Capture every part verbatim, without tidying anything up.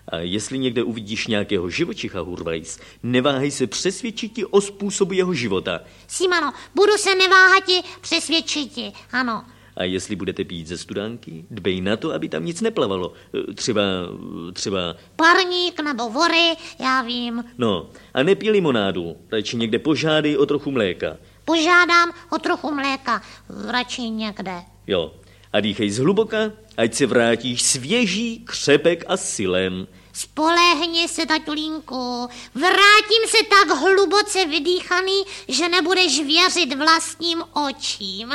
A jestli někde uvidíš nějakého živočicha, Hurvajs, neváhej se přesvědčiti o způsobu jeho života. Simano, budu se neváhati přesvědčiti, ano. A jestli budete pít ze studánky, dbej na to, aby tam nic neplavalo. Třeba, třeba... Parník nebo vory, já vím. No, a nepij limonádu, radši někde požádej o trochu mléka. Požádám o trochu mléka, radši někde. Jo, a dýchej zhluboka, ať se vrátíš svěží, křepek a silem. Spolehni se, taťulínku, vrátím se tak hluboce vydýchaný, že nebudeš věřit vlastním očím.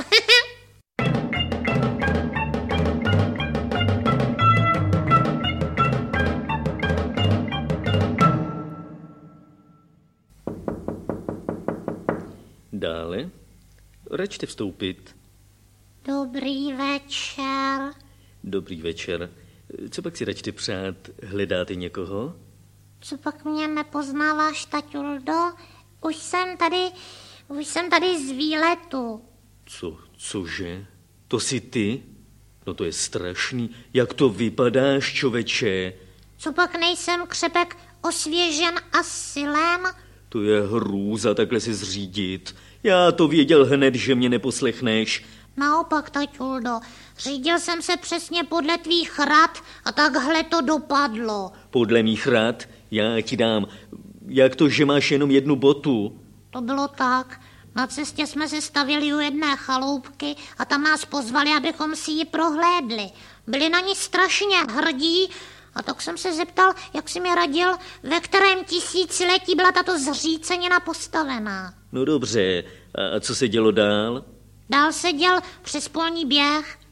Dále, račte vstoupit. Dobrý večer. Dobrý večer. Co pak si račte přát? Hledáte někoho? Co pak mě nepoznáváš, taťuldo? Už jsem tady, už jsem tady z výletu. Co, cože? To jsi ty? No to je strašný. Jak to vypadáš, čověče? Co pak nejsem křepek osvěžen a silem? To je hrůza takhle se zřídit. Já to věděl hned, že mě neposlechneš. Naopak, taťuldo, řídil jsem se přesně podle tvých rad a takhle to dopadlo. Podle mých rad? Já ti dám. Jak to, že máš jenom jednu botu? To bylo tak. Na cestě jsme se stavili u jedné chaloupky a tam nás pozvali, abychom si ji prohlédli. Byli na ní strašně hrdí a tak jsem se zeptal, jak si mi radil, ve kterém tisíciletí byla tato zřícenina postavená. No dobře, a co se dělo dál? Dál se děl přes polní běh.